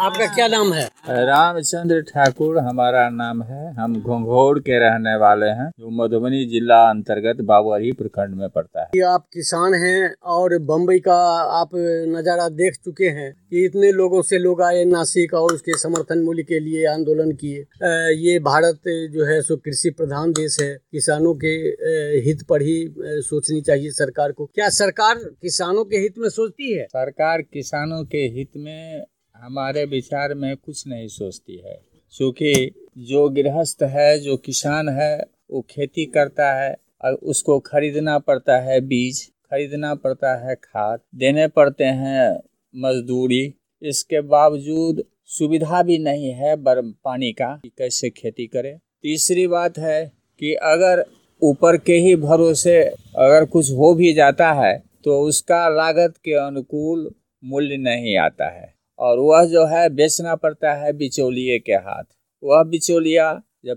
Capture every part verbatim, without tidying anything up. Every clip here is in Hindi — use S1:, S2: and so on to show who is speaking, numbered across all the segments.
S1: आपका क्या नाम है?
S2: रामचंद्र ठाकुर हमारा नाम है। हम घोंघौर के रहने वाले हैं, जो मधुबनी जिला अंतर्गत बाबुआरी प्रखंड में पड़ता है।
S1: ये आप किसान हैं और बम्बई का आप नज़ारा देख चुके हैं कि इतने लोगों से लोग आए नासिक और उसके समर्थन मूल्य के लिए आंदोलन किए। ये भारत जो है सो कृषि प्रधान देश है, किसानों के हित पर ही सोचनी चाहिए सरकार को। क्या सरकार किसानों के हित में सोचती है?
S2: सरकार किसानों के हित में हमारे विचार में कुछ नहीं सोचती है, क्योंकि जो गृहस्थ है, जो किसान है, वो खेती करता है और उसको खरीदना पड़ता है, बीज खरीदना पड़ता है, खाद देने पड़ते हैं, मजदूरी। इसके बावजूद सुविधा भी नहीं है पानी का कि कैसे खेती करे। तीसरी बात है कि अगर ऊपर के ही भरोसे अगर कुछ हो भी जाता है तो उसका लागत के अनुकूल मूल्य नहीं आता है और वह जो है बेचना पड़ता है बिचौलिए के हाथ। वह बिचौलिया जब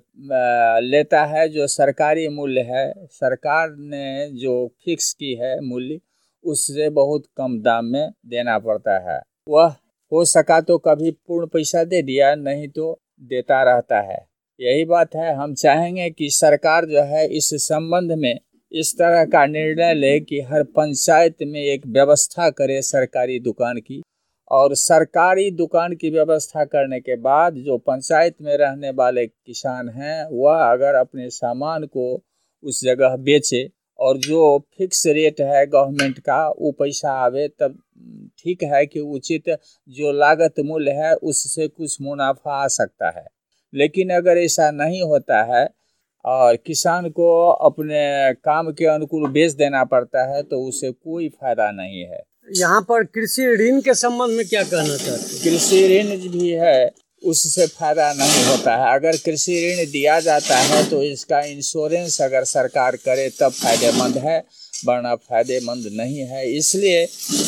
S2: लेता है जो सरकारी मूल्य है, सरकार ने जो फिक्स की है मूल्य, उससे बहुत कम दाम में देना पड़ता है। वह हो सका तो कभी पूर्ण पैसा दे दिया, नहीं तो देता रहता है। यही बात है, हम चाहेंगे कि सरकार जो है इस संबंध में इस तरह का निर्णय ले कि हर पंचायत में एक व्यवस्था करे सरकारी दुकान की, और सरकारी दुकान की व्यवस्था करने के बाद जो पंचायत में रहने वाले किसान हैं वह अगर अपने सामान को उस जगह बेचे और जो फिक्स रेट है गवर्नमेंट का वो पैसा आवे, तब ठीक है कि उचित जो लागत मूल्य है उससे कुछ मुनाफा आ सकता है। लेकिन अगर ऐसा नहीं होता है और किसान को अपने काम के अनुकूल बेच देना पड़ता है तो उससे कोई फायदा नहीं है।
S1: यहाँ पर कृषि ऋण के संबंध में क्या कहना चाहते हैं?
S2: कृषि ऋण भी है, उससे फायदा नहीं होता है। अगर कृषि ऋण दिया जाता है तो इसका इंश्योरेंस अगर सरकार करे तब फायदेमंद है, वरना फायदेमंद नहीं है। इसलिए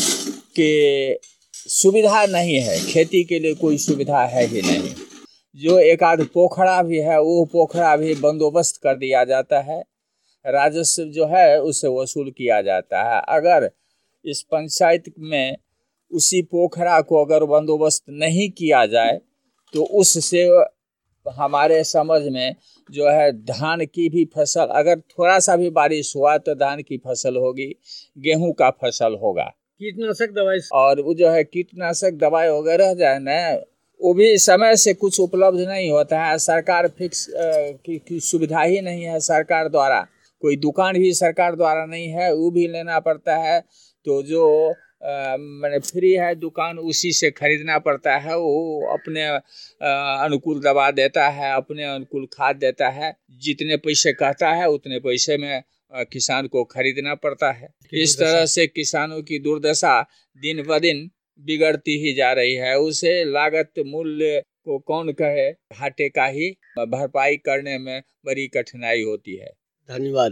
S2: कि सुविधा नहीं है, खेती के लिए कोई सुविधा है ही नहीं। जो एक आध पोखरा भी है वो पोखरा भी बंदोबस्त कर दिया जाता है, राजस्व जो है उससे वसूल किया जाता है। अगर इस पंचायत में उसी पोखरा को अगर बंदोबस्त नहीं किया जाए तो उससे हमारे समझ में जो है धान की भी फसल, अगर थोड़ा सा भी बारिश हुआ तो धान की फसल होगी, गेहूं का फसल होगा।
S1: कीटनाशक दवाई
S2: और वो जो है कीटनाशक दवाई वगैरह जो है ना, वो भी समय से कुछ उपलब्ध नहीं होता है। सरकार फिक्स की, की सुविधा ही नहीं है सरकार द्वारा, कोई दुकान भी सरकार द्वारा नहीं है, वो भी लेना पड़ता है। तो जो मैंने फ्री है दुकान उसी से खरीदना पड़ता है, वो अपने अनुकूल दवा देता है, अपने अनुकूल खाद देता है, जितने पैसे कहता है उतने पैसे में किसान को खरीदना पड़ता है। इस तरह से किसानों की दुर्दशा दिन ब दिन बिगड़ती ही जा रही है। उसे लागत मूल्य को कौन कहे, घाटे का ही भरपाई करने में बड़ी कठिनाई होती है।
S1: धन्यवाद।